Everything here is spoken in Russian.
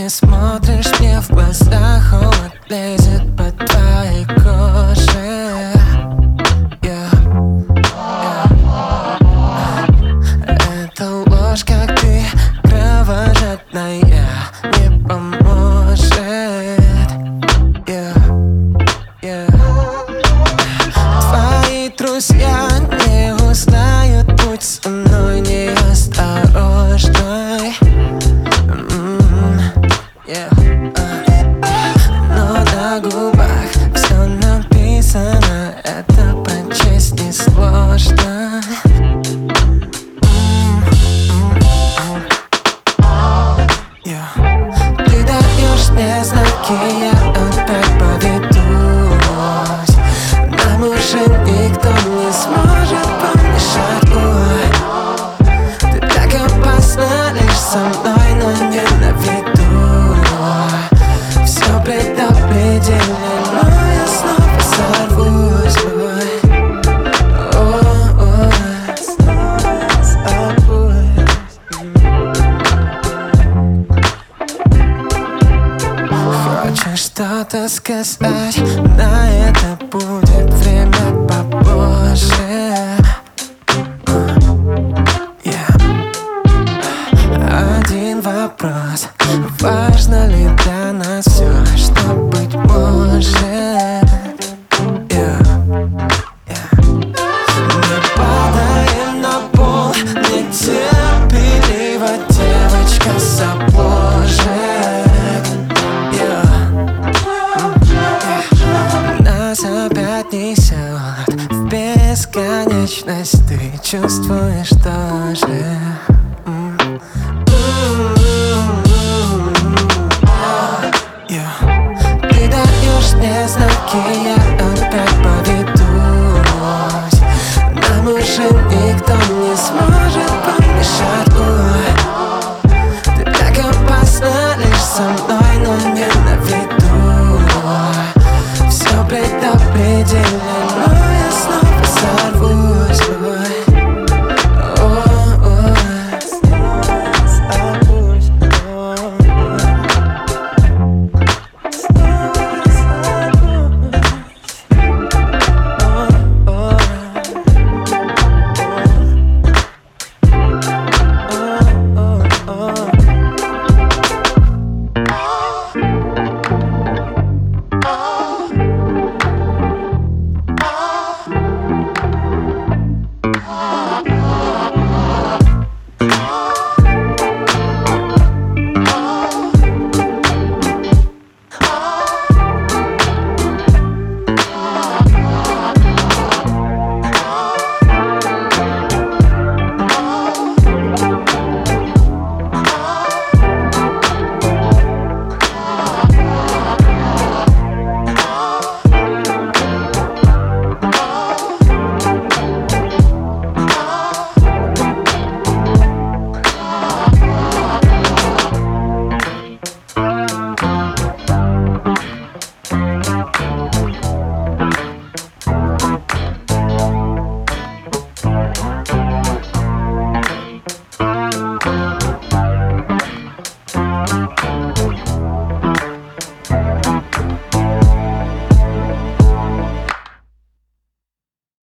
смотришь мне в глаза, холод лезет по твоей коже. Это ложь, как ты кровожадная, не поможет. Твои друзья не узнают, будь со мной неосторожной. Но на губах все написано, это прочесть несложно. Ты даешь мне знаки, я опять поведусь. Нам уже никто не сможет помешать. Ой, ты так опасна лишь со мной, но не на виду. Все предопределено, но я снова сорвусь. Снова сорвусь. Хочешь что-то сказать, на это будет время попозже. Один вопрос: важно ли для нас все, что быть может? Мы падаем на пол, нетерпеливо девочка с обложек. Нас опять несет в бесконечность, ты чувствуешь тоже.